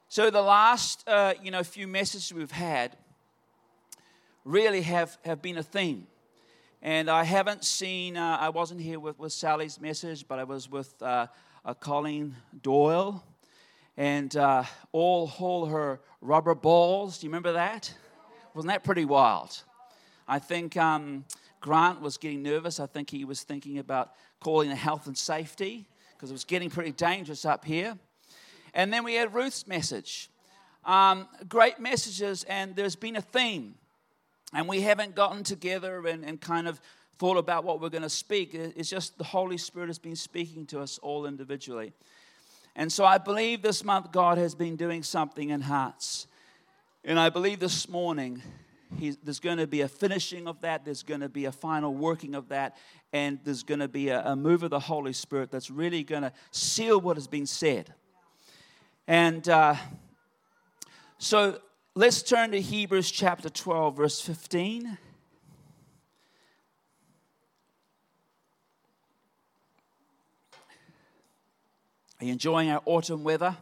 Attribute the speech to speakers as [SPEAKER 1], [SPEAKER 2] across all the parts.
[SPEAKER 1] So the last, few messages we've had really have been a theme. And I haven't seen, I wasn't here with Sally's message, but I was with Colleen Doyle. And all her rubber balls, do you remember that? Wasn't that pretty wild? I think Grant was getting nervous. I think he was thinking about calling the health and safety because it was getting pretty dangerous up here. And then we had Ruth's message. Great messages, and there's been a theme. And we haven't gotten together and kind of thought about what we're going to speak. It's just the Holy Spirit has been speaking to us all individually. And so I believe this month God has been doing something in hearts. And I believe this morning there's going to be a finishing of that. There's going to be a final working of that. And there's going to be a move of the Holy Spirit that's really going to seal what has been said. And so let's turn to Hebrews chapter 12, verse 15. Are you enjoying our autumn weather?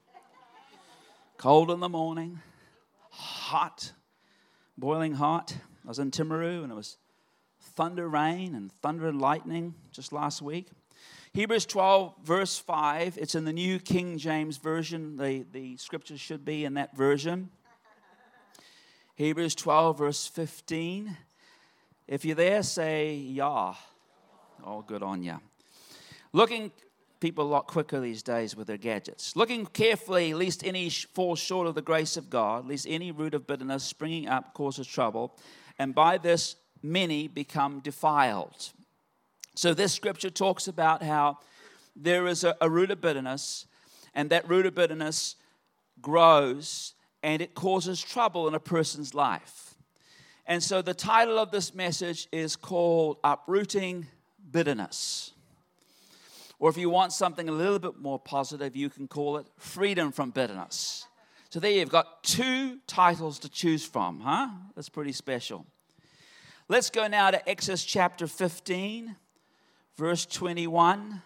[SPEAKER 1] Cold in the morning, hot, boiling hot. I was in Timaru and it was thunder rain and thunder and lightning just last week. Hebrews 12, verse 5, it's in the New King James Version. The scriptures should be in that version. Hebrews 12, verse 15. If you're there, say, Yah. Oh, good on ya. People a lot quicker these days with their gadgets. Looking carefully, lest any fall short of the grace of God, lest any root of bitterness springing up causes trouble, and by this many become defiled. So this scripture talks about how there is a root of bitterness, and that root of bitterness grows, and it causes trouble in a person's life. And so the title of this message is called Uprooting Bitterness. Or if you want something a little bit more positive, you can call it Freedom from Bitterness. So there you've got two titles to choose from, huh? That's pretty special. Let's go now to Exodus chapter 15, verse 21.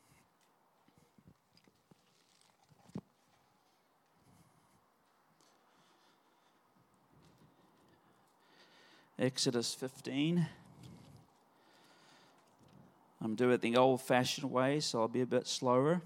[SPEAKER 1] Exodus 15. I'm doing it the old-fashioned way, so I'll be a bit slower.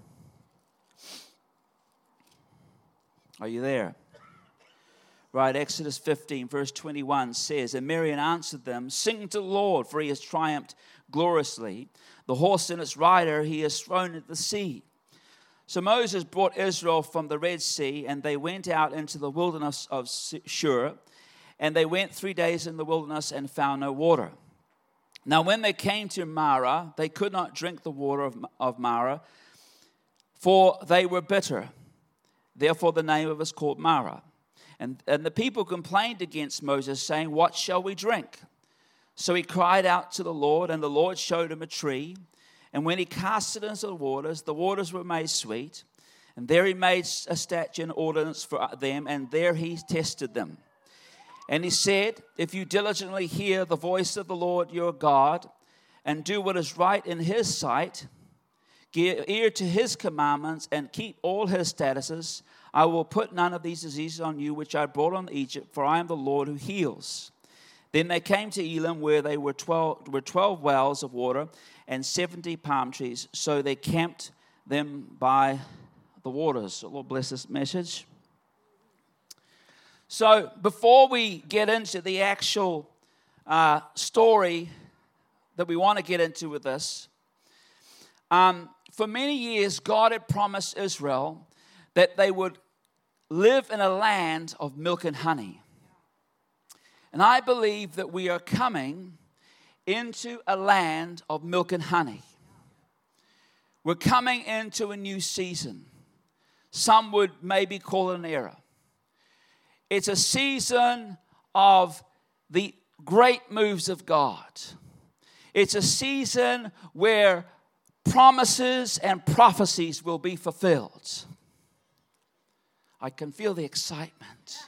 [SPEAKER 1] Are you there? Right, Exodus 15, verse 21 says, And Miriam answered them, Sing to the Lord, for he has triumphed gloriously. The horse and its rider he has thrown into the sea. So Moses brought Israel from the Red Sea, and they went out into the wilderness of Shur. And they went 3 days in the wilderness and found no water. Now when they came to Marah, they could not drink the water of Marah, for they were bitter. Therefore the name of it is called Marah. And the people complained against Moses, saying, What shall we drink? So he cried out to the Lord, and the Lord showed him a tree. And when he cast it into the waters were made sweet. And there he made a statute and ordinance for them, and there he tested them. And he said, If you diligently hear the voice of the Lord your God, and do what is right in his sight, give ear to his commandments, and keep all his statutes, I will put none of these diseases on you which I brought on Egypt, for I am the Lord who heals. Then they came to Elim, where they were 12 wells of water and 70 palm trees. So they camped them by the waters. So Lord bless this message. So before we get into the actual story that we want to get into with this, for many years God had promised Israel that they would live in a land of milk and honey. And I believe that we are coming into a land of milk and honey. We're coming into a new season. Some would maybe call it an era. It's a season of the great moves of God. It's a season where promises and prophecies will be fulfilled. I can feel the excitement.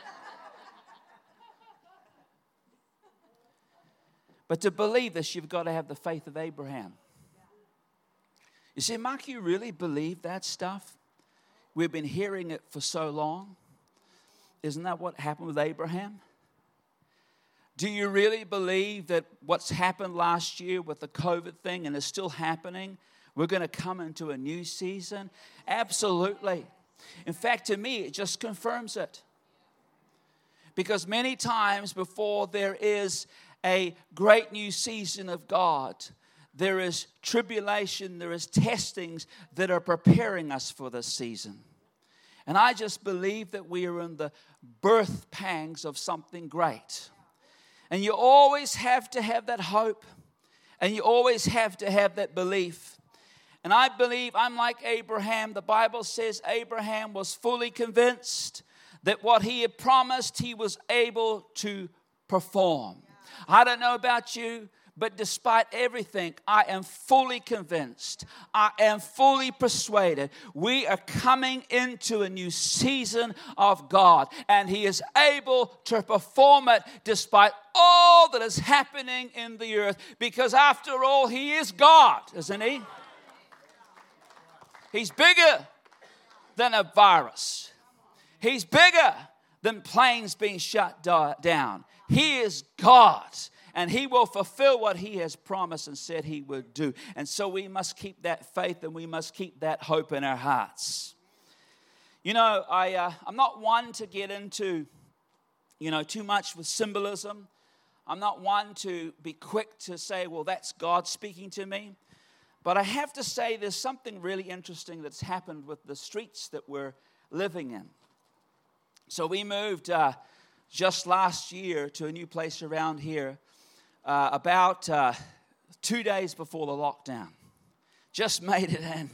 [SPEAKER 1] But to believe this, you've got to have the faith of Abraham. You say, Mark, you really believe that stuff? we've been hearing it for so long. Isn't that what happened with Abraham? Do you really believe that what's happened last year with the COVID thing and is still happening, we're going to come into a new season? Absolutely. In fact, to me, it just confirms it. Because many times before there is a great new season of God, there is tribulation, there is testings that are preparing us for this season. And I just believe that we are in the birth pangs of something great. And you always have to have that hope. And you always have to have that belief. And I believe I'm like Abraham. The Bible says Abraham was fully convinced that what he had promised, he was able to perform. I don't know about you, but despite everything, I am fully convinced, I am fully persuaded we are coming into a new season of God, and He is able to perform it despite all that is happening in the earth, because after all, He is God, isn't He? He's bigger than a virus. He's bigger than planes being shut down. He is God. And He will fulfill what He has promised and said He would do. And so we must keep that faith and we must keep that hope in our hearts. You know, I'm not one to get into, too much with symbolism. I'm not one to be quick to say, well, that's God speaking to me. But I have to say there's something really interesting that's happened with the streets that we're living in. So we moved just last year to a new place around here. About 2 days before the lockdown. Just made it in.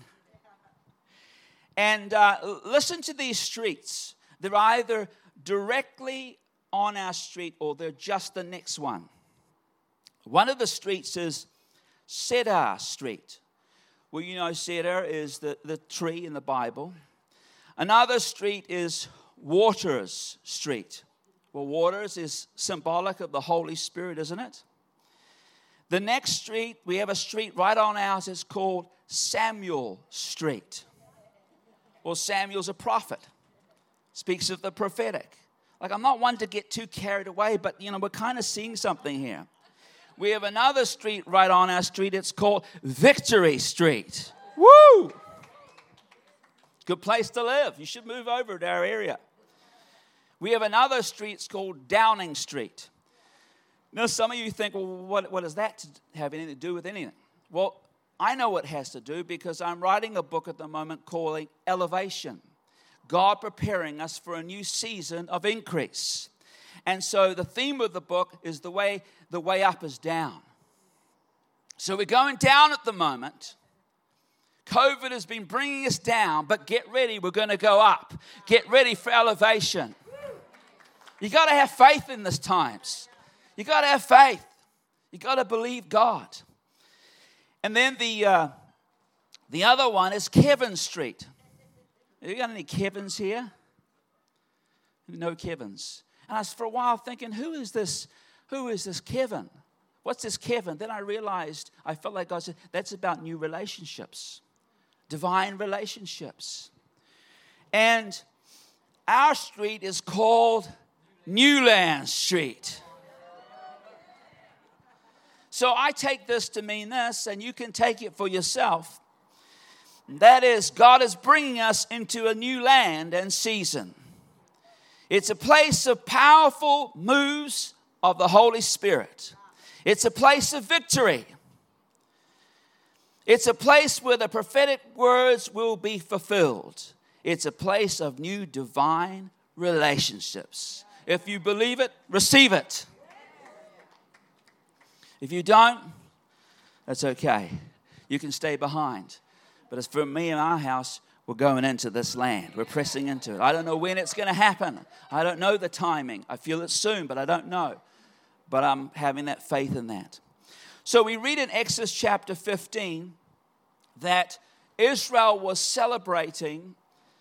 [SPEAKER 1] And listen to these streets. They're either directly on our street or they're just the next one. One of the streets is Cedar Street. Well, you know cedar is the tree in the Bible. Another street is Waters Street. Well, Waters is symbolic of the Holy Spirit, isn't it? The next street, we have a street right on ours, it's called Samuel Street. Well, Samuel's a prophet. Speaks of the prophetic. Like, I'm not one to get too carried away, but, we're kind of seeing something here. We have another street right on our street, it's called Victory Street. Woo! Good place to live. You should move over to our area. We have another street, it's called Downing Street. Now, some of you think, well, what does that have anything to do with anything? Well, I know what it has to do because I'm writing a book at the moment called Elevation. God preparing us for a new season of increase. And so the theme of the book is the way up is down. So we're going down at the moment. COVID has been bringing us down, but get ready, we're going to go up. Get ready for elevation. You got to have faith in these times. You got to have faith. You got to believe God. And then the other one is Kevin Street. Have you got any Kevins here? No Kevins. And I was for a while thinking, who is this Kevin? What's this Kevin? Then I realized, I felt like God said, that's about new relationships. Divine relationships. And our street is called Newland Street. So I take this to mean this, and you can take it for yourself. That is, God is bringing us into a new land and season. It's a place of powerful moves of the Holy Spirit. It's a place of victory. It's a place where the prophetic words will be fulfilled. It's a place of new divine relationships. If you believe it, receive it. If you don't, that's okay. You can stay behind. But as for me and our house, we're going into this land. We're pressing into it. I don't know when it's going to happen. I don't know the timing. I feel it soon, but I don't know. But I'm having that faith in that. So we read in Exodus chapter 15 that Israel was celebrating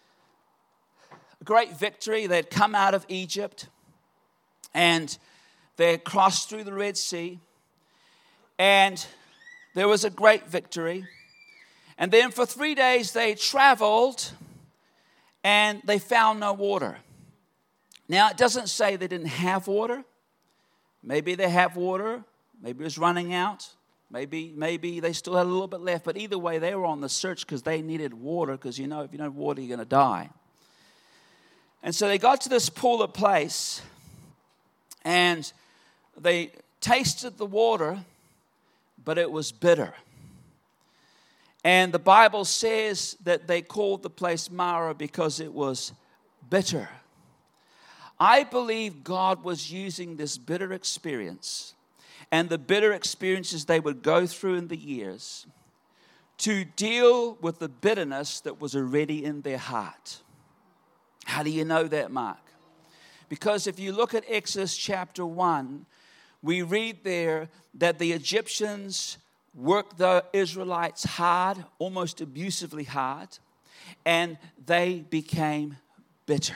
[SPEAKER 1] a great victory. They'd come out of Egypt and they had crossed through the Red Sea. And there was a great victory. And then for 3 days they traveled and they found no water. Now, it doesn't say they didn't have water. Maybe they have water. Maybe it was running out. Maybe they still had a little bit left. But either way, they were on the search because they needed water, because, if you don't have water, you're going to die. And so they got to this pool of place, and they tasted the water, but it was bitter. And the Bible says that they called the place Marah because it was bitter. I believe God was using this bitter experience and the bitter experiences they would go through in the years to deal with the bitterness that was already in their heart. How do you know that, Mark? Because if you look at Exodus chapter 1, we read there that the Egyptians worked the Israelites hard, almost abusively hard, and they became bitter.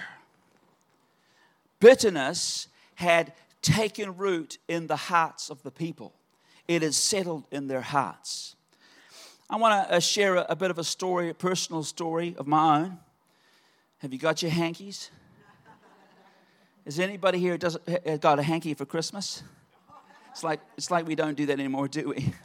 [SPEAKER 1] Bitterness had taken root in the hearts of the people. It had settled in their hearts. I want to share a bit of a story, a personal story of my own. Have you got your hankies? Is anybody here got a hanky for Christmas? It's like we don't do that anymore, do we?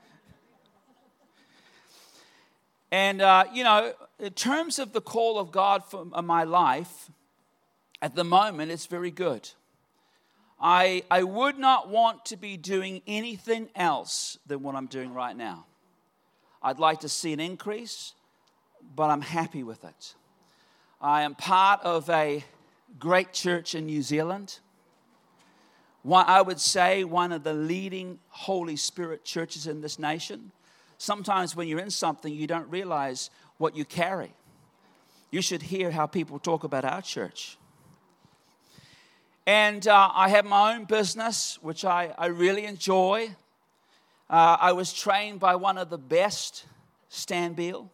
[SPEAKER 1] And, in terms of the call of God for my life, at the moment, it's very good. I would not want to be doing anything else than what I'm doing right now. I'd like to see an increase, but I'm happy with it. I am part of a great church in New Zealand. I would say one of the leading Holy Spirit churches in this nation. Sometimes when you're in something, you don't realize what you carry. You should hear how people talk about our church. And I have my own business, which I really enjoy. I was trained by one of the best, Stan Beal.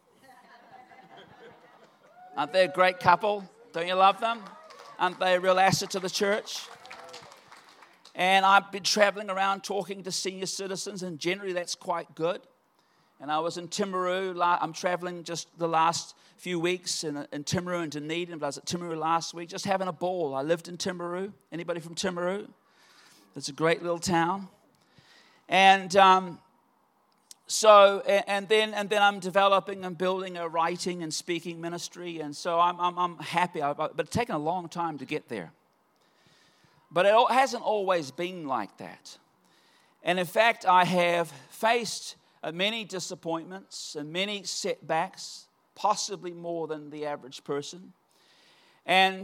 [SPEAKER 1] Aren't they a great couple? Don't you love them? Aren't they a real asset to the church? And I've been traveling around talking to senior citizens, and generally that's quite good. And I was in Timaru. I'm traveling just the last few weeks in Timaru and Dunedin. But I was at Timaru last week, just having a ball. I lived in Timaru. Anybody from Timaru? It's a great little town. And then I'm developing and building a writing and speaking ministry. And so I'm happy. But it's taken a long time to get there. But it hasn't always been like that. And in fact, I have faced many disappointments and many setbacks, possibly more than the average person. And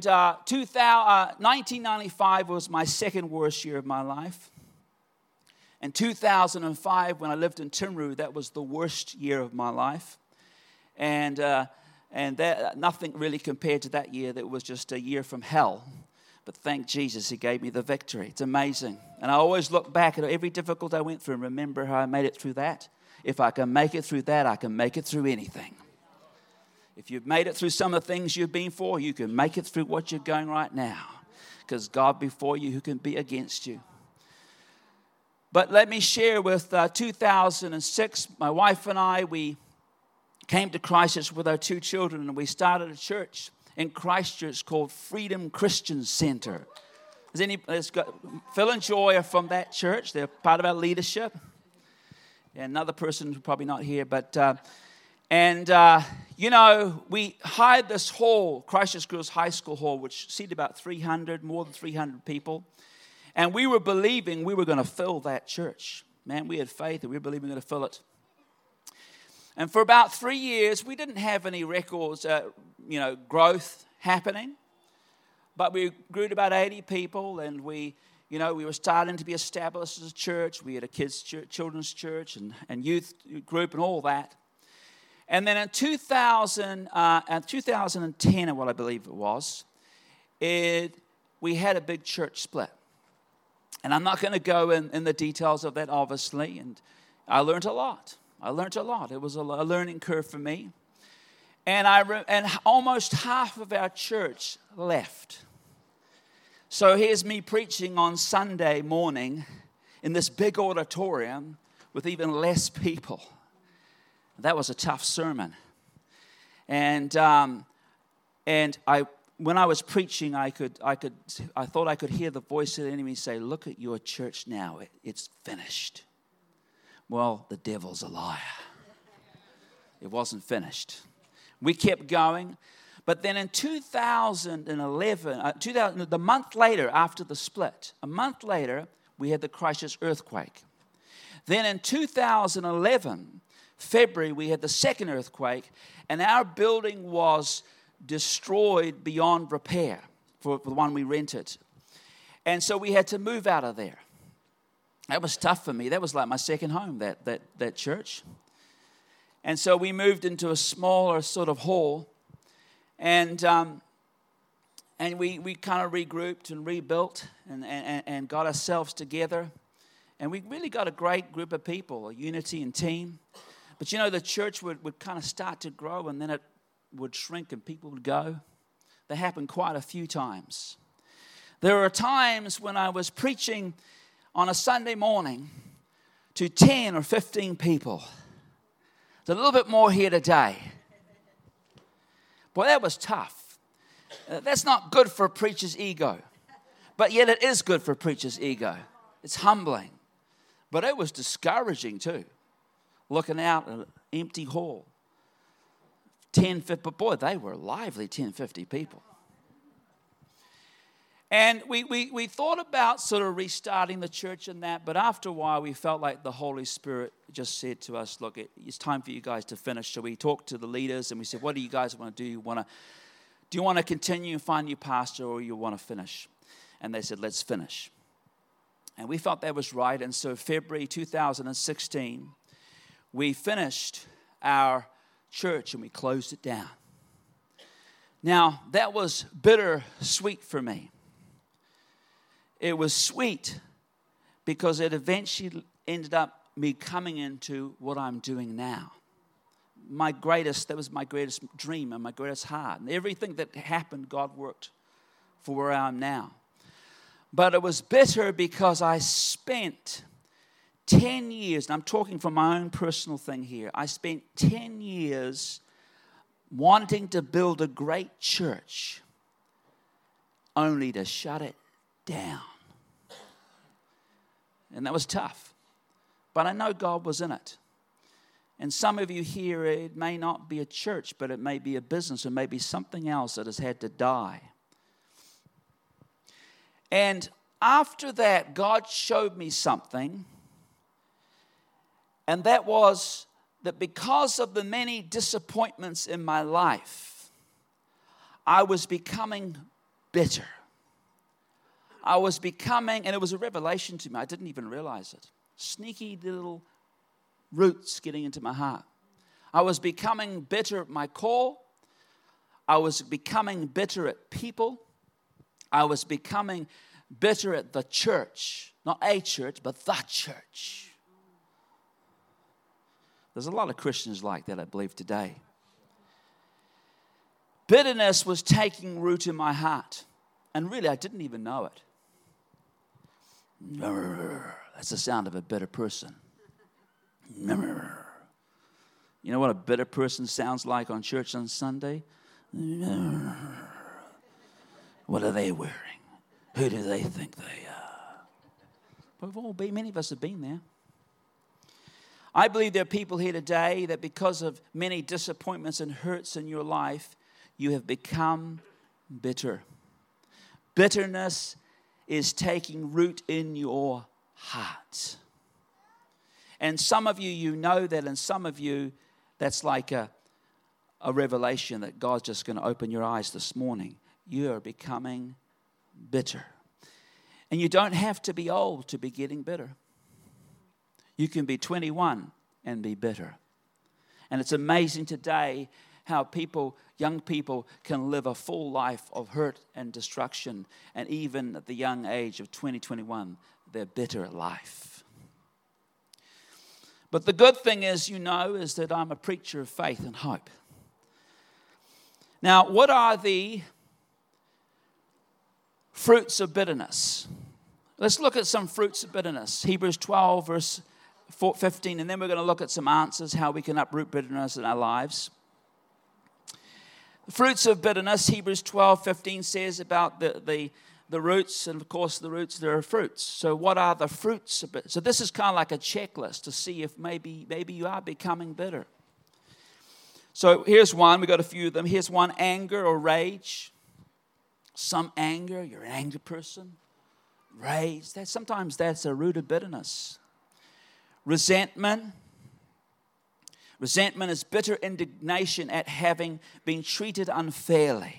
[SPEAKER 1] 1995 was my second worst year of my life. And 2005, when I lived in Timaru, that was the worst year of my life. And that nothing really compared to that year. That was just a year from hell. But thank Jesus, He gave me the victory. It's amazing. And I always look back at every difficulty I went through and remember how I made it through that. If I can make it through that, I can make it through anything. If you've made it through some of the things you've been for, you can make it through what you're going right now. Because God before you, who can be against you? But let me share with 2006, my wife and I, we came to Christchurch with our 2 children, and we started a church in Christchurch called Freedom Christian Center. Phil and Joy are from that church. They're part of our leadership. And another person who's probably not here, but we hired this hall, Christchurch Girls High School hall, which seated about more than 300 people. And we were believing we were going to fill that church. Man, we had faith and we were believing we were going to fill it. And for about 3 years, we didn't have any records, growth happening. But we grew to about 80 people, and we were starting to be established as a church. We had a children's church and youth group and all that. And then in 2010, or what I believe it was, we had a big church split. And I'm not going to go in the details of that, obviously. And I learned a lot. It was a learning curve for me. And almost half of our church left. So here's me preaching on Sunday morning in this big auditorium with even less people. That was a tough sermon. And And when I was preaching, I thought I could hear the voice of the enemy say, "Look at your church now, it's finished." Well, the devil's a liar. It wasn't finished. We kept going. But then in 2011, the month later after the split, a month later, we had the Christchurch earthquake. Then in 2011, February, we had the second earthquake, and our building was destroyed beyond repair for the one we rented. And so we had to move out of there. That was tough for me. That was like my second home, that church. And so we moved into a smaller sort of hall, and we kind of regrouped and rebuilt and got ourselves together. And we really got a great group of people, a unity and team. But you know, the church would kind of start to grow, and then it would shrink and people would go. That happened quite a few times. There were times when I was preaching on a Sunday morning to 10 or 15 people. There's a little bit more here today. Boy, that was tough. That's not good for a preacher's ego. But yet it is good for a preacher's ego. It's humbling. But it was discouraging too. Looking out at an empty hall. 10, 50, but boy, they were lively, 10, 50 people. And we thought about sort of restarting the church and that, but after a while we felt like the Holy Spirit just said to us, "Look, it's time for you guys to finish." So we talked to the leaders and we said, "What do you guys want to do? Do you want to continue and find a new pastor, or you want to finish?" And they said, "Let's finish." And we felt that was right. And so February 2016, we finished our church and we closed it down. Now, that was bittersweet for me. It was sweet because it eventually ended up me coming into what I'm doing now. That was my greatest dream and my greatest heart. And everything that happened, God worked for where I am now. But it was bitter because I spent 10 years, and I'm talking from my own personal thing here. I spent 10 years wanting to build a great church only to shut it down. And that was tough. But I know God was in it. And some of you here, it may not be a church, but it may be a business, or maybe something else that has had to die. And after that, God showed me something. And that was that because of the many disappointments in my life, I was becoming bitter. I was becoming, and it was a revelation to me. I didn't even realize it. Sneaky little roots getting into my heart. I was becoming bitter at my core. I was becoming bitter at people. I was becoming bitter at the church. Not a church, but the church. There's a lot of Christians like that, I believe, today. Bitterness was taking root in my heart. And really, I didn't even know it. That's the sound of a bitter person. You know what a bitter person sounds like on church on Sunday? What are they wearing? Who do they think they are? Many of us have been there. I believe there are people here today that because of many disappointments and hurts in your life, you have become bitter. Bitterness is taking root in your heart. And some of you, you know that, and some of you, that's like a revelation that God's just going to open your eyes this morning. You are becoming bitter. And you don't have to be old to be getting bitter. You can be 21 and be bitter. And it's amazing today how young people can live a full life of hurt and destruction. And even at the young age of 20, 21, they're bitter at life. But the good thing is that I'm a preacher of faith and hope. Now, what are the fruits of bitterness? Let's look at some fruits of bitterness. Hebrews 12, verse 15, and then we're going to look at some answers, how we can uproot bitterness in our lives. Fruits of bitterness, Hebrews 12:15 says about the roots, and of course the roots, there are fruits. So what are the fruits of bitterness? So this is kind of like a checklist to see if maybe you are becoming bitter. So here's one, we got a few of them. Here's one, anger or rage. Some anger, you're an angry person. Rage, sometimes that's a root of bitterness. Resentment. Resentment is bitter indignation at having been treated unfairly.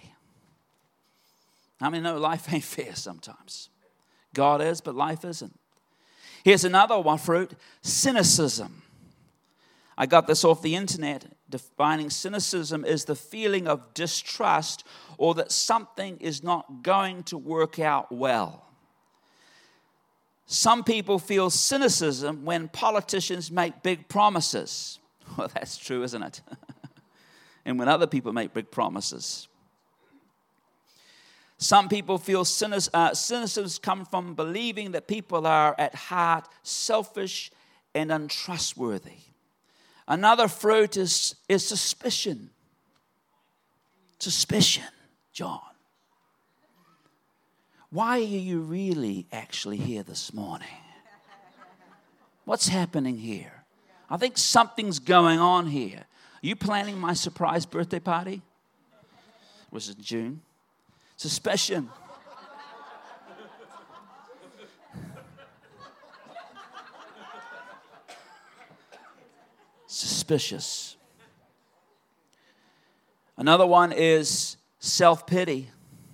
[SPEAKER 1] I mean, no, life ain't fair sometimes. God is, but life isn't. Here's another one fruit, cynicism. I got this off the internet. Defining cynicism is the feeling of distrust or that something is not going to work out well. Some people feel cynicism when politicians make big promises. Well, that's true, isn't it? And when other people make big promises. Some people feel cynicism comes from believing that people are at heart selfish and untrustworthy. Another fruit is suspicion. Suspicion, John. Why are you really actually here this morning? What's happening here? I think something's going on here. Are you planning my surprise birthday party? Was it June? Suspicion. Suspicious. Another one is self-pity.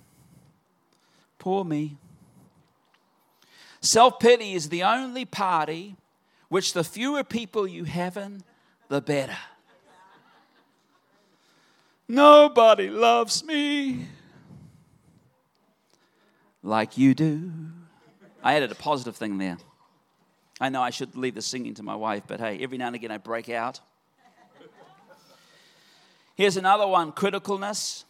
[SPEAKER 1] Poor me. Self-pity is the only party which the fewer people you have in, the better. Nobody loves me like you do. I added a positive thing there. I know I should leave the singing to my wife, but hey, every now and again I break out. Here's another one, criticalness.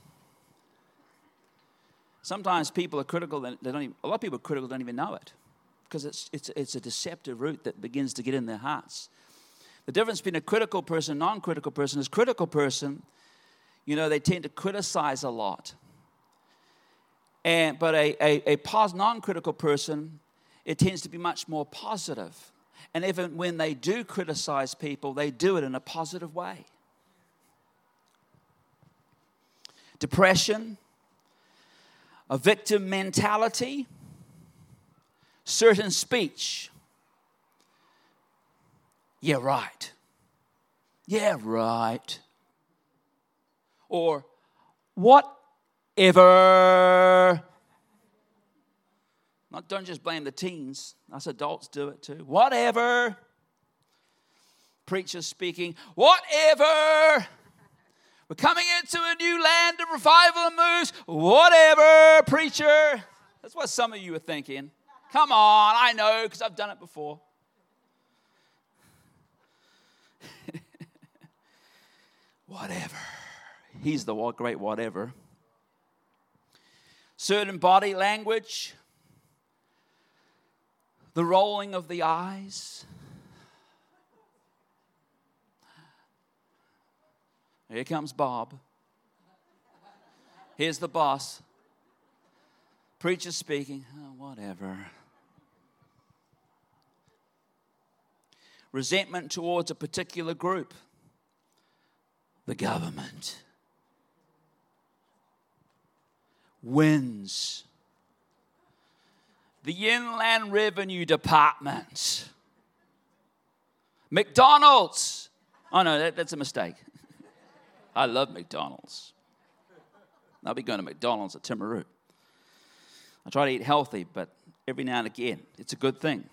[SPEAKER 1] Sometimes people are critical, a lot of people are critical don't even know it because it's a deceptive root that begins to get in their hearts. The difference between a critical person and a non-critical person is critical person, they tend to criticize a lot. But a non-critical person, it tends to be much more positive. And even when they do criticize people, they do it in a positive way. Depression, a victim mentality, certain speech. Yeah, right. Yeah, right. Or whatever. Don't just blame the teens. Us adults do it too. Whatever. Preachers speaking. Whatever. We're coming into a new land of revival and moves. Whatever, preacher. That's what some of you are thinking. Come on, I know, because I've done it before. Whatever. He's the great whatever. Certain body language. The rolling of the eyes. Here comes Bob. Here's the boss. Preacher speaking. Oh, whatever. Resentment towards a particular group. The government. Wins. The Inland Revenue Department. McDonald's. Oh, no, that's a mistake. I love McDonald's. I'll be going to McDonald's at Timaru. I try to eat healthy, but every now and again, it's a good thing.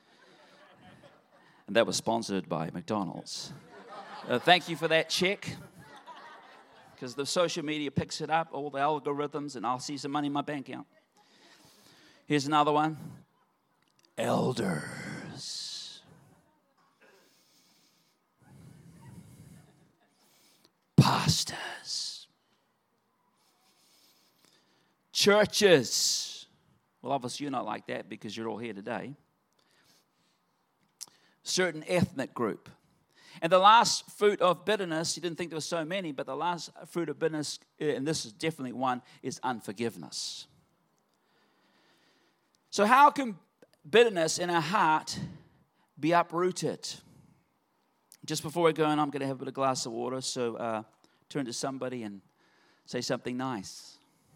[SPEAKER 1] And that was sponsored by McDonald's. Thank you for that check. Because the social media picks it up, all the algorithms, and I'll see some money in my bank account. Here's another one. Elders. Pastors. Churches. Well, obviously you're not like that because you're all here today. Certain ethnic group. And the last fruit of bitterness, you didn't think there were so many, but the last fruit of bitterness, and this is definitely one, is unforgiveness. So how can bitterness in our heart be uprooted? Just before we go on, I'm going to have a glass of water, so turn to somebody and say something nice.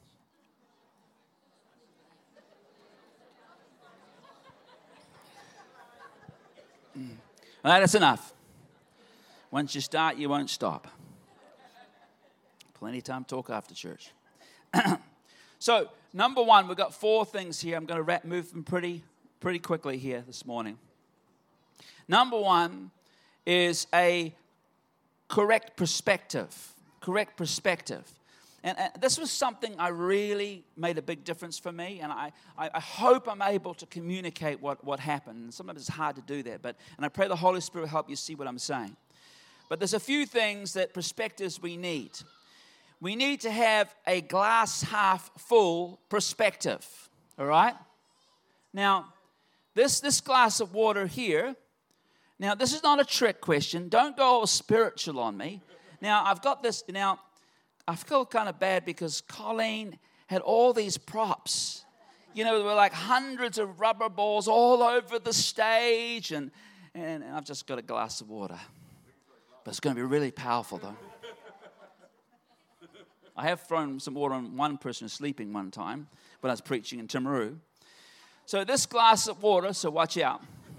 [SPEAKER 1] All right, that's enough. Once you start, you won't stop. Plenty of time to talk after church. So, number one, we've got 4 things here. I'm going to move them pretty quickly here this morning. Number one is a correct perspective. Correct perspective. And this was something I really made a big difference for me, and I hope I'm able to communicate what happened. And sometimes it's hard to do that, and I pray the Holy Spirit will help you see what I'm saying. But there's a few things that perspectives we need. We need to have a glass half full perspective, all right? Now, this glass of water here, now this is not a trick question. Don't go all spiritual on me. Now, I've got this, now, I feel kind of bad because Colleen had all these props. You know, there were like hundreds of rubber balls all over the stage, and I've just got a glass of water. But it's going to be really powerful, though. I have thrown some water on one person sleeping one time when I was preaching in Timaru. So this glass of water, so watch out.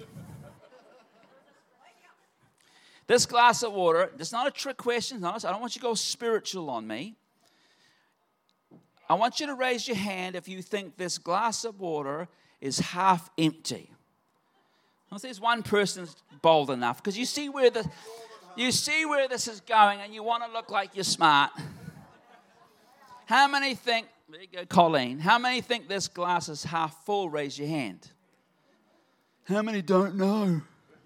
[SPEAKER 1] This glass of water, it's not a trick question. I don't want you to go spiritual on me. I want you to raise your hand if you think this glass of water is half empty. If there's one person bold enough, because you see where this is going, and you want to look like you're smart. How many think? There you go, Colleen. How many think this glass is half full? Raise your hand. How many don't know?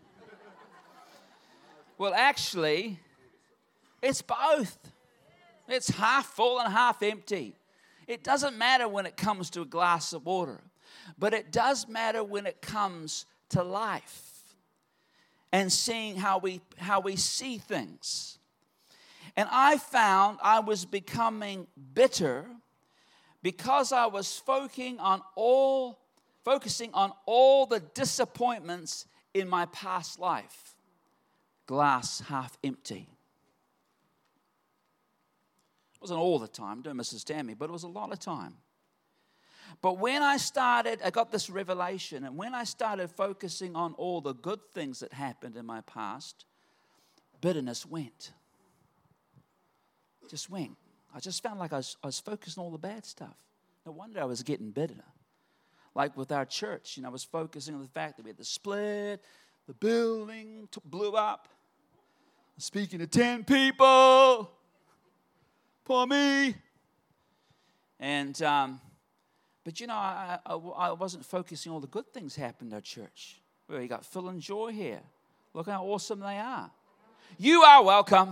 [SPEAKER 1] Well, actually, it's both. It's half full and half empty. It doesn't matter when it comes to a glass of water, but it does matter when it comes to life and seeing how we see things. And I found I was becoming bitter because I was focusing on all the disappointments in my past life. Glass half empty. It wasn't all the time, don't misunderstand me, but it was a lot of time. But when I got this revelation, and when I started focusing on all the good things that happened in my past, bitterness went. Just went. I just found like I was focused on all the bad stuff. No wonder I was getting bitter. Like with our church, I was focusing on the fact that we had the split, the building blew up, speaking to 10 people, poor me. And, but I wasn't focusing on all the good things happened at our church. Well, you got Phil and Joy here. Look how awesome they are. You are welcome.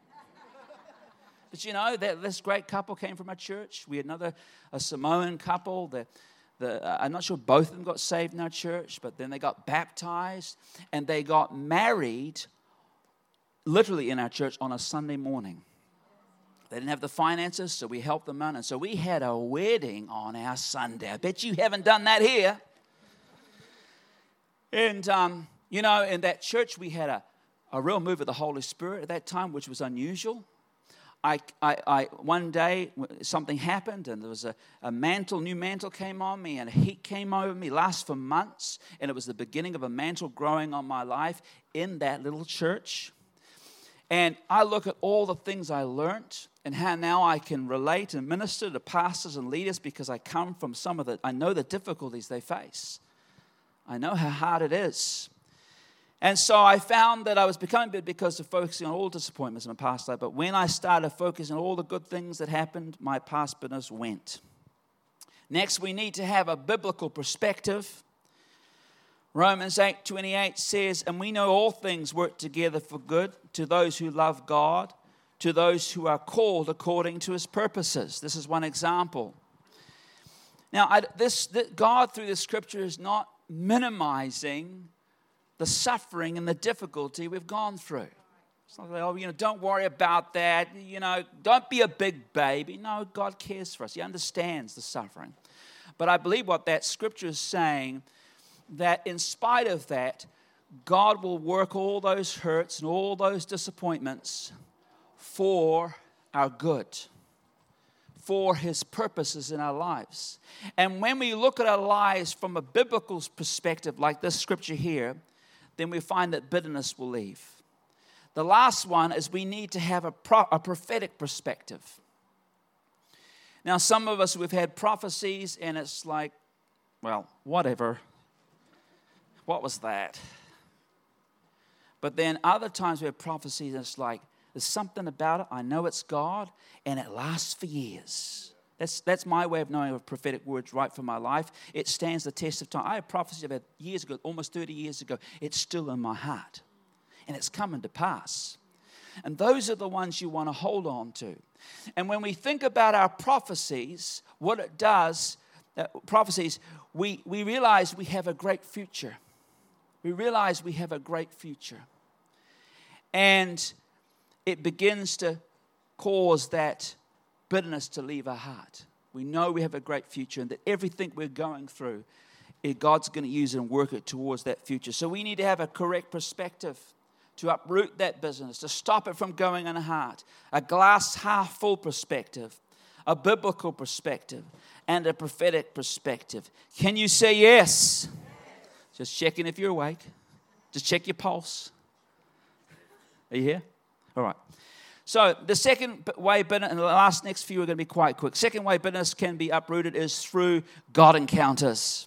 [SPEAKER 1] But this great couple came from our church. We had a Samoan couple. I'm not sure both of them got saved in our church, but then they got baptized and they got married literally in our church on a Sunday morning. They didn't have the finances, so we helped them out. And so we had a wedding on our Sunday. I bet you haven't done that here. And, in that church, we had a real move of the Holy Spirit at that time, which was unusual. One day, something happened, and there was a new mantle came on me, and a heat came over me, lasted for months, and it was the beginning of a mantle growing on my life in that little church. And I look at all the things I learned and how now I can relate and minister to pastors and leaders because I come from I know the difficulties they face. I know how hard it is. And so I found that I was becoming bitter because of focusing on all disappointments in my past life. But when I started focusing on all the good things that happened, my past bitterness went. Next, we need to have a biblical perspective. Romans 8:28 says, and we know all things work together for good to those who love God, to those who are called according to his purposes. This is one example. Now, God through the scripture is not minimizing the suffering and the difficulty we've gone through. It's not like, oh, don't worry about that. Don't be a big baby. No, God cares for us. He understands the suffering. But I believe what that scripture is saying, that in spite of that, God will work all those hurts and all those disappointments for our good, for His purposes in our lives. And when we look at our lives from a biblical perspective, like this scripture here, then we find that bitterness will leave. The last one is we need to have a prophetic perspective. Now, some of us, we've had prophecies, and it's like, well, whatever. What was that? But then other times we have prophecies, and it's like, there's something about it. I know it's God, and it lasts for years. That's my way of knowing if prophetic words right for my life. It stands the test of time. I had prophecies about years ago, almost 30 years ago. It's still in my heart, and it's coming to pass. And those are the ones you want to hold on to. And when we think about our prophecies, what it does, we realize we have a great future. We realize we have a great future. And it begins to cause that bitterness to leave our heart. We know we have a great future, and that everything we're going through, God's going to use it and work it towards that future. So we need to have a correct perspective to uproot that business, to stop it from going in our heart. A glass half full perspective, a biblical perspective, and a prophetic perspective. Can you say yes? Just checking if you're awake. Just check your pulse. Are you here? All right. So the second way bitterness, and the next few are going to be quite quick. Second way bitterness can be uprooted is through God encounters.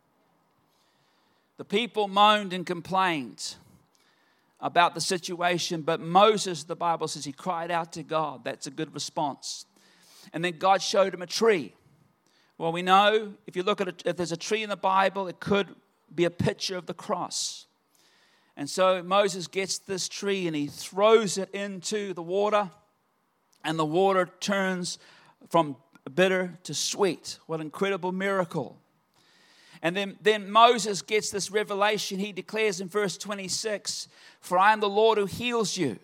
[SPEAKER 1] The people moaned and complained about the situation, but Moses, the Bible says, he cried out to God. That's a good response. And then God showed him a tree. Well, we know if you look at it, if there's a tree in the Bible, it could be a picture of the cross. And so Moses gets this tree and he throws it into the water, and the water turns from bitter to sweet. What an incredible miracle. And then Moses gets this revelation. He declares in verse 26, "For I am the Lord who heals you."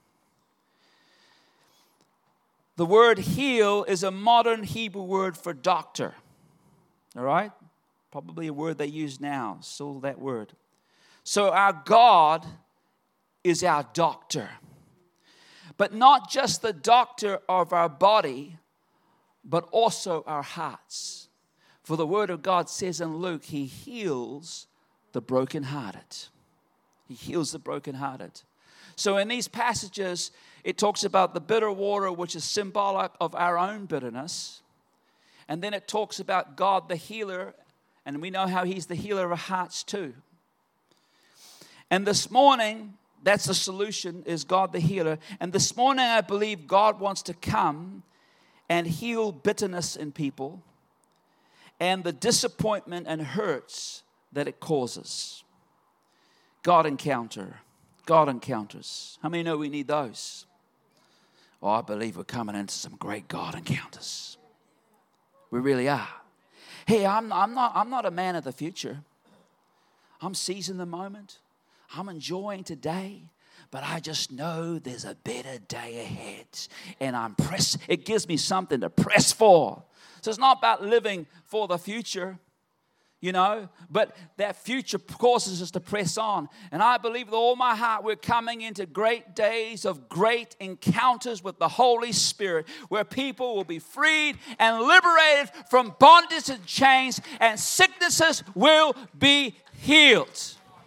[SPEAKER 1] The word heal is a modern Hebrew word for doctor. All right? Probably a word they use now, still that word. So our God is our doctor. But not just the doctor of our body, but also our hearts. For the word of God says in Luke, He heals the brokenhearted. He heals the brokenhearted. So in these passages, it talks about the bitter water, which is symbolic of our own bitterness. And then it talks about God the healer, and we know how He's the healer of our hearts too. And this morning, that's the solution, is God the healer. And this morning, I believe God wants to come and heal bitterness in people and the disappointment and hurts that it causes. God encounter. God encounters. How many know we need those? Oh, I believe we're coming into some great God encounters. We really are. Hey, I'm not a man of the future. I'm seizing the moment. I'm enjoying today. But I just know there's a better day ahead. And it gives me something to press for. So it's not about living for the future, but that future causes us to press on. And I believe with all my heart we're coming into great days of great encounters with the Holy Spirit, where people will be freed and liberated from bondage and chains, and sicknesses will be healed.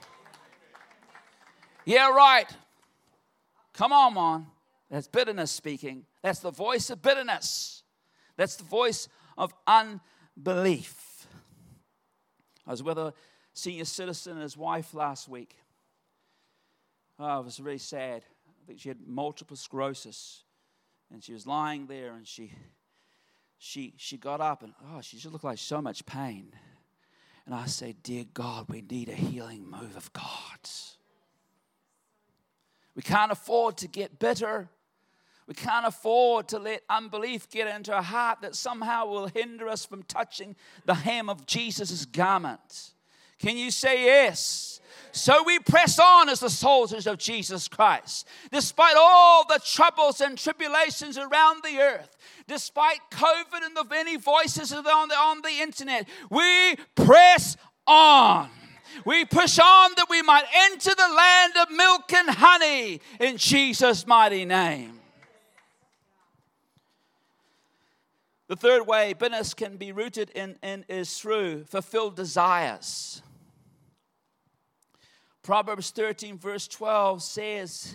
[SPEAKER 1] Yeah, right. Come on, man. That's bitterness speaking. That's the voice of bitterness. That's the voice of unbelief. I was with a senior citizen and his wife last week. Oh, it was really sad. I think she had multiple sclerosis. And she was lying there, and she got up, and she just looked like so much pain. And I said, "Dear God, we need a healing move of God. We can't afford to get bitter. We can't afford to let unbelief get into our heart that somehow will hinder us from touching the hem of Jesus' garment. Can you say yes? So we press on as the soldiers of Jesus Christ. Despite all the troubles and tribulations around the earth, despite COVID and the many voices on the internet, we press on. We push on that we might enter the land of milk and honey in Jesus' mighty name. The third way bitterness can be rooted in is through fulfilled desires. Proverbs 13 verse 12 says,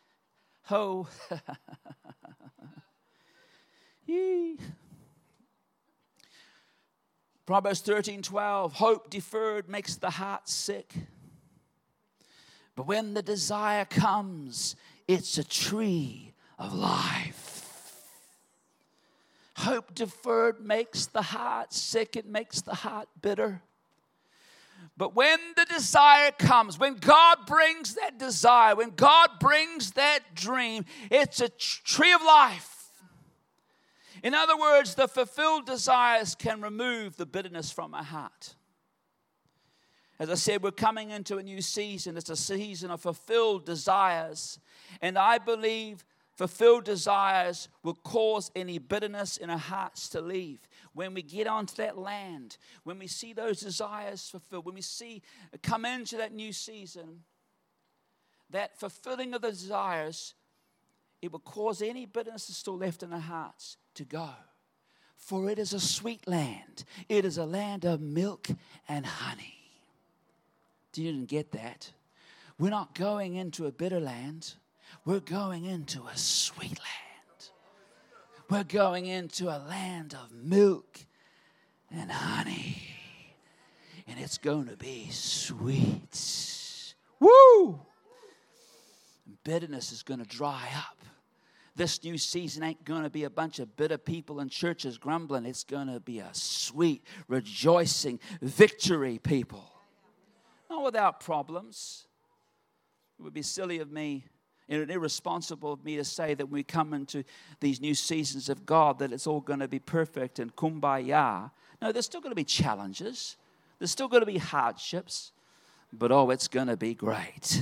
[SPEAKER 1] Proverbs 13:12, hope deferred makes the heart sick. But when the desire comes, it's a tree of life. Hope deferred makes the heart sick. It makes the heart bitter. But when the desire comes, when God brings that desire, when God brings that dream, it's a tree of life. In other words, the fulfilled desires can remove the bitterness from our heart. As I said, we're coming into a new season. It's a season of fulfilled desires. And I believe fulfilled desires will cause any bitterness in our hearts to leave. When we get onto that land, when we see those desires fulfilled, when we see come into that new season, that fulfilling of the desires, it will cause any bitterness that's still left in our hearts to go. For it is a sweet land. It is a land of milk and honey. You didn't get that? We're not going into a bitter land. We're going into a sweet land. We're going into a land of milk and honey. And it's going to be sweet. Woo! Bitterness is going to dry up. This new season ain't going to be a bunch of bitter people in churches grumbling. It's going to be a sweet, rejoicing, victory people. Not without problems. It would be silly of me and irresponsible of me to say that when we come into these new seasons of God that it's all going to be perfect and kumbaya. No, there's still going to be challenges. There's still going to be hardships. But oh, it's going to be great.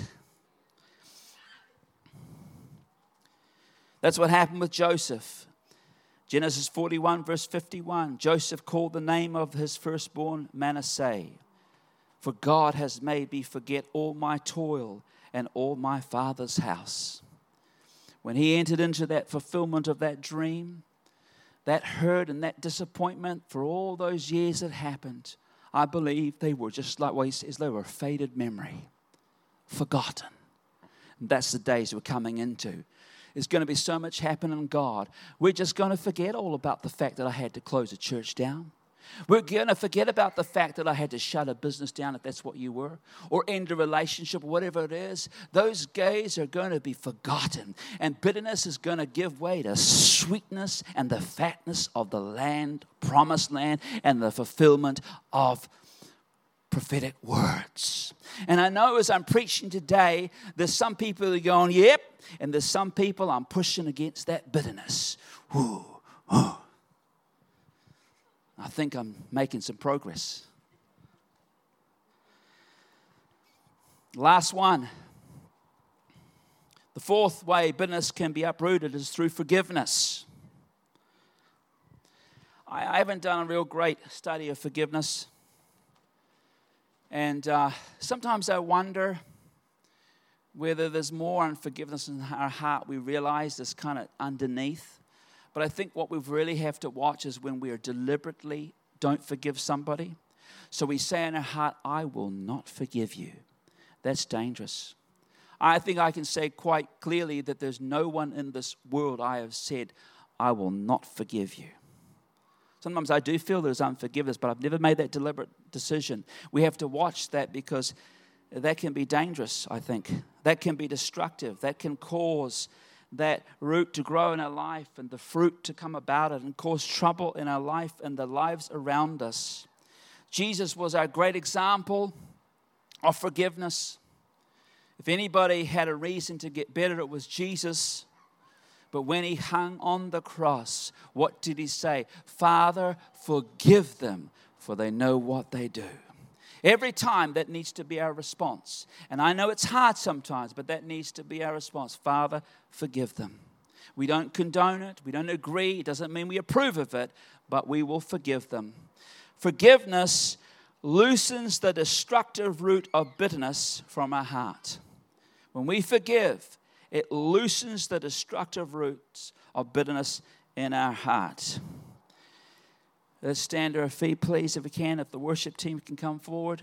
[SPEAKER 1] That's what happened with Joseph. Genesis 41 verse 51. Joseph called the name of his firstborn Manasseh. For God has made me forget all my toil and all my father's house. When he entered into that fulfillment of that dream, that hurt and that disappointment for all those years that happened, I believe they were just like what he says, they were a faded memory, forgotten. And that's the days we're coming into. There's going to be so much happening in God. We're just going to forget all about the fact that I had to close a church down. We're going to forget about the fact that I had to shut a business down, if that's what you were, or end a relationship, or whatever it is. Those days are going to be forgotten, and bitterness is going to give way to sweetness and the fatness of the land, promised land, and the fulfillment of prophetic words. And I know as I'm preaching today, there's some people that are going, yep, and there's some people I'm pushing against that bitterness. Ooh, ooh. I think I'm making some progress. Last one. The fourth way bitterness can be uprooted is through forgiveness. I haven't done a real great study of forgiveness. And sometimes I wonder whether there's more unforgiveness in our heart we realize is kind of underneath. But I think what we really have to watch is when we are deliberately don't forgive somebody. So we say in our heart, I will not forgive you. That's dangerous. I think I can say quite clearly that there's no one in this world I have said, I will not forgive you. Sometimes I do feel there's unforgiveness, but I've never made that deliberate decision. We have to watch that because that can be dangerous, I think. That can be destructive. That can cause that root to grow in our life and the fruit to come about it and cause trouble in our life and the lives around us. Jesus was our great example of forgiveness. If anybody had a reason to get better, it was Jesus. But when he hung on the cross, what did he say? Father, forgive them, for they know what they do. Every time, that needs to be our response. And I know it's hard sometimes, but that needs to be our response. Father, forgive them. We don't condone it. We don't agree. It doesn't mean we approve of it, but we will forgive them. Forgiveness loosens the destructive root of bitterness from our heart. When we forgive, it loosens the destructive roots of bitterness in our heart. Let's stand to our feet, please, if we can. If the worship team can come forward.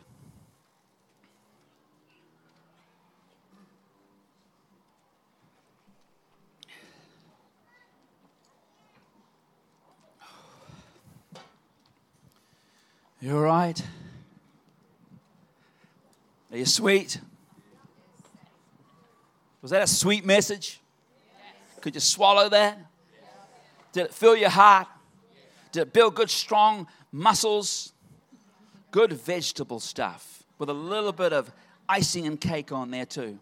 [SPEAKER 1] You all right? Are you sweet? Was that a sweet message? Yes. Could you swallow that? Yes. Did it fill your heart? Yes. Did it build good, strong muscles? Good vegetable stuff with a little bit of icing and cake on there too.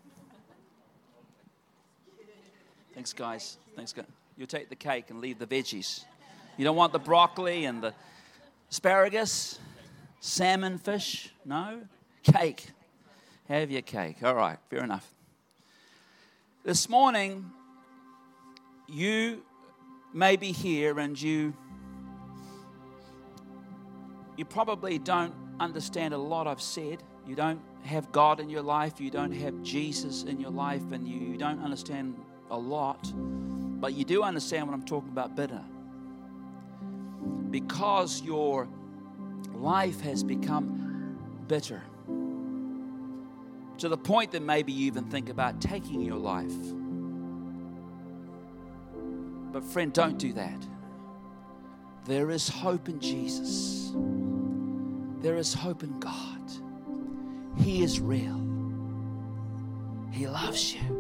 [SPEAKER 1] Thanks, guys. Thanks, guys. You take the cake and leave the veggies. You don't want the broccoli and the asparagus, salmon, fish? No? Cake. Have your cake. All right, fair enough. This morning, you may be here and you probably don't understand a lot I've said. You don't have God in your life. You don't have Jesus in your life. And you don't understand a lot. But you do understand what I'm talking about bitter. Because your life has become bitter. To the point that maybe you even think about taking your life. But friend, don't do that. There is hope in Jesus. There is hope in God. He is real. He loves you.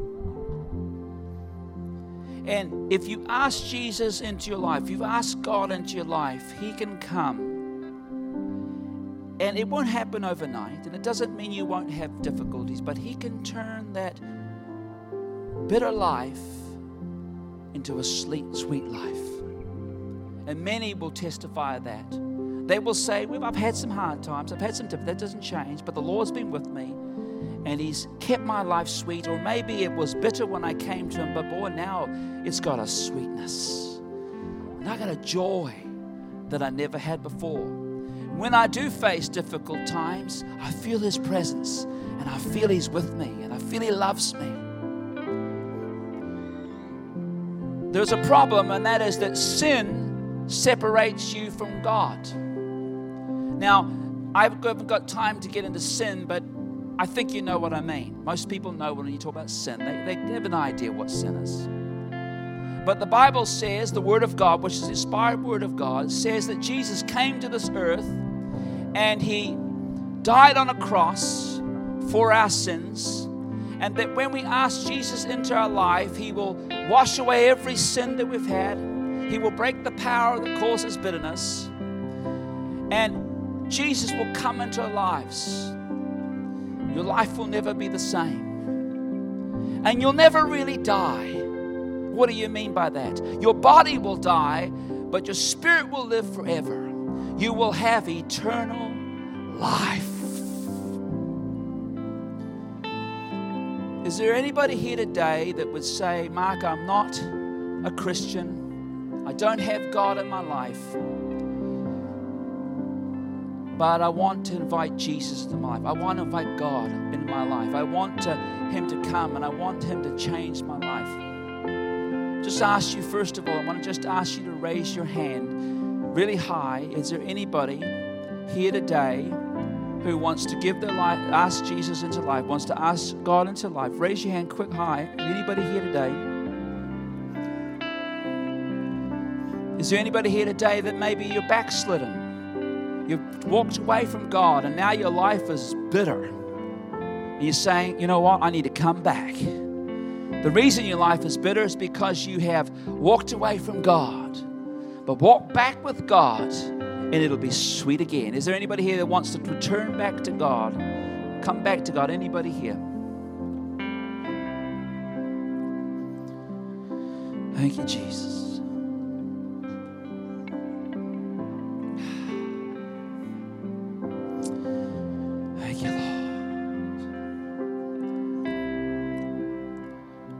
[SPEAKER 1] And if you ask Jesus into your life, you've asked God into your life, He can come. And it won't happen overnight. And it doesn't mean you won't have difficulties. But He can turn that bitter life into a sweet life. And many will testify of that. They will say, well, I've had some hard times. I've had some difficulties. That doesn't change. But the Lord's been with me. And He's kept my life sweet. Or maybe it was bitter when I came to Him. But boy, now it's got a sweetness. And I got a joy that I never had before. When I do face difficult times, I feel His presence. And I feel He's with me. And I feel He loves me. There's a problem, and that is that sin separates you from God. Now, I haven't got time to get into sin, but I think you know what I mean. Most people know when you talk about sin. They have an idea what sin is. But the Bible says, the Word of God, which is the inspired Word of God, says that Jesus came to this earth and He died on a cross for our sins. And that when we ask Jesus into our life, He will wash away every sin that we've had. He will break the power that causes bitterness. And Jesus will come into our lives. Your life will never be the same. And you'll never really die. What do you mean by that? Your body will die, but your spirit will live forever. You will have eternal life. Is there anybody here today that would say, Mark, I'm not a Christian. I don't have God in my life. But I want to invite Jesus into my life. I want to invite God into my life. I want Him to come, and I want Him to change my life. Just ask you, first of all, I want to just ask you to raise your hand really high. Is there anybody here today who wants to give their life, ask Jesus into life, wants to ask God into life? Raise your hand quick high. Anybody here today? Is there anybody here today that maybe you're backslidden? You've walked away from God and now your life is bitter. And you're saying, you know what, I need to come back. The reason your life is bitter is because you have walked away from God. But walk back with God and it'll be sweet again. Is there anybody here that wants to return back to God? Come back to God. Anybody here? Thank you, Jesus.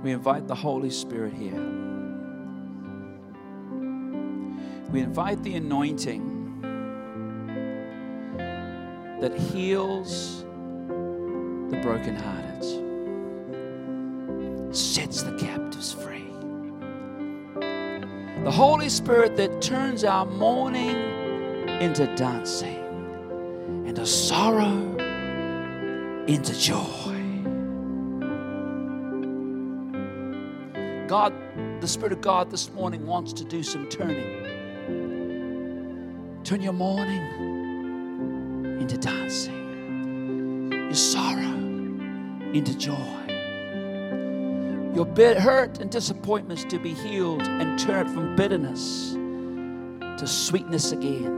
[SPEAKER 1] We invite the Holy Spirit here. We invite the anointing that heals the brokenhearted, sets the captives free. The Holy Spirit that turns our mourning into dancing and our sorrow into joy. God, the Spirit of God this morning wants to do some turning. Turn your mourning into dancing, your sorrow into joy, your hurt and disappointments to be healed and turned from bitterness to sweetness again.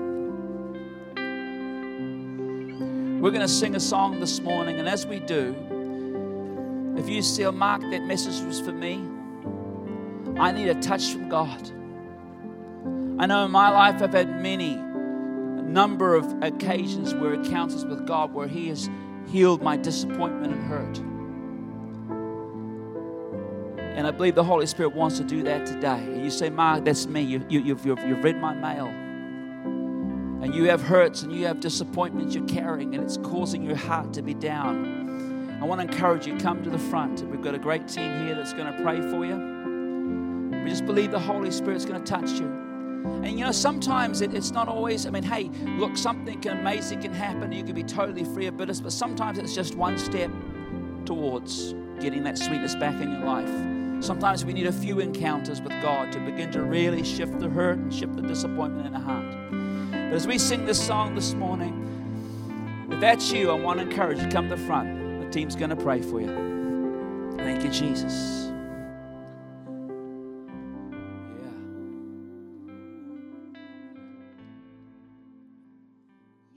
[SPEAKER 1] We're going to sing a song this morning, and as we do, if you say, Mark, that message was for me, I need a touch from God. I know in my life I've had a number of occasions where encounters with God where He has healed my disappointment and hurt. And I believe the Holy Spirit wants to do that today. And you say, Mark, that's me. You've read my mail. And you have hurts and you have disappointments you're carrying, and it's causing your heart to be down. I want to encourage you, come to the front. We've got a great team here that's going to pray for you. We just believe the Holy Spirit's going to touch you. And you know, sometimes it's not always, hey, look, something amazing can happen. You can be totally free of bitterness, but sometimes it's just one step towards getting that sweetness back in your life. Sometimes we need a few encounters with God to begin to really shift the hurt and shift the disappointment in the heart. But as we sing this song this morning, if that's you, I want to encourage you to come to the front. The team's going to pray for you. Thank you, Jesus.